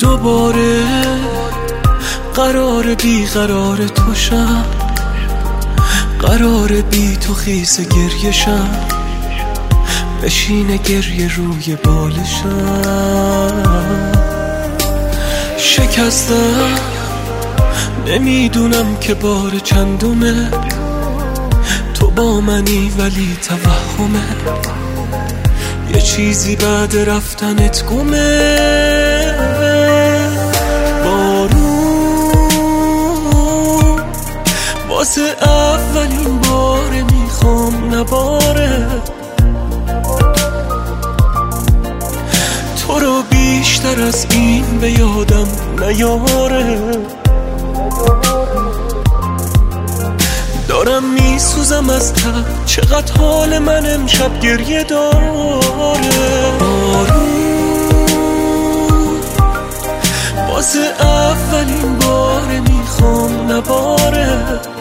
دوباره قرار بی قرار تو شم، قرار بی تو خیس گریه شم، بشینه گریه روی بالشم. شکستم نمیدونم که بار چندمه، تو با منی ولی توهمه، یه چیزی بعد رفتنت گمه. بارون واسه اولین باره میخوام نباره، تو رو بیشتر از این به یادم نیاره. دارم میسوزم از تب، چقدر حال من امشب گریه داره. بارون واسه اولین باره میخوام نباره،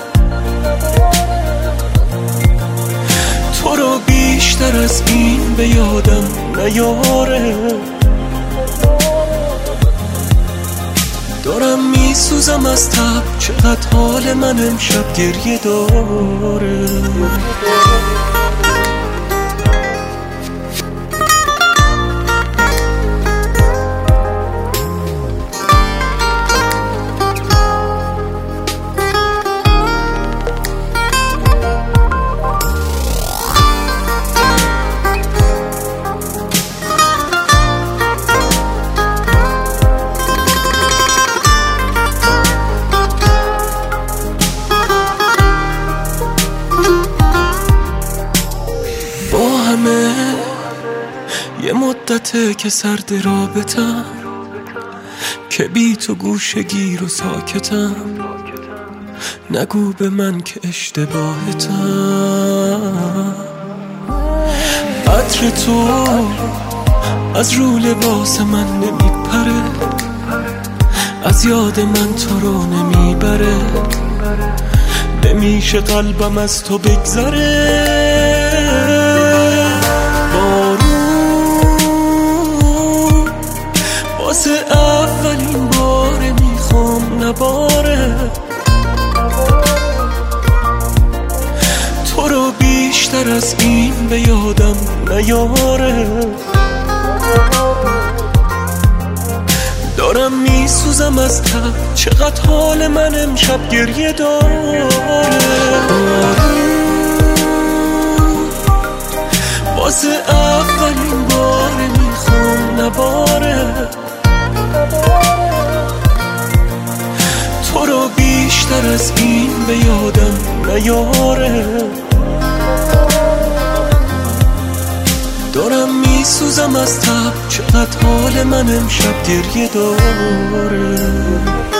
تو رو بیشتر از این به یادم نیاره. دارم میسوزم از تب، چقدر حال من امشب گریه داره. یه مدته که سرد رابطم، که بی تو گوشه گیر و ساکتم، نگو به من که اشتباهتم. عطر تو از رو لباس من نمیپره، از یاد من تو رو نمیبره، نمیشه قلبم از تو بگذره. واسه اولین باره میخوام نباره، تو رو بیشتر از این به یادم نیاره. دارم میسوزم از تب، چقدر حال من امشب گریه داره. واسه اولین باره میخوام نباره، تو رو بیشتر از این به یادم نیاره. دارم میسوزم از تب، چقدر حال من امشب گریه داره.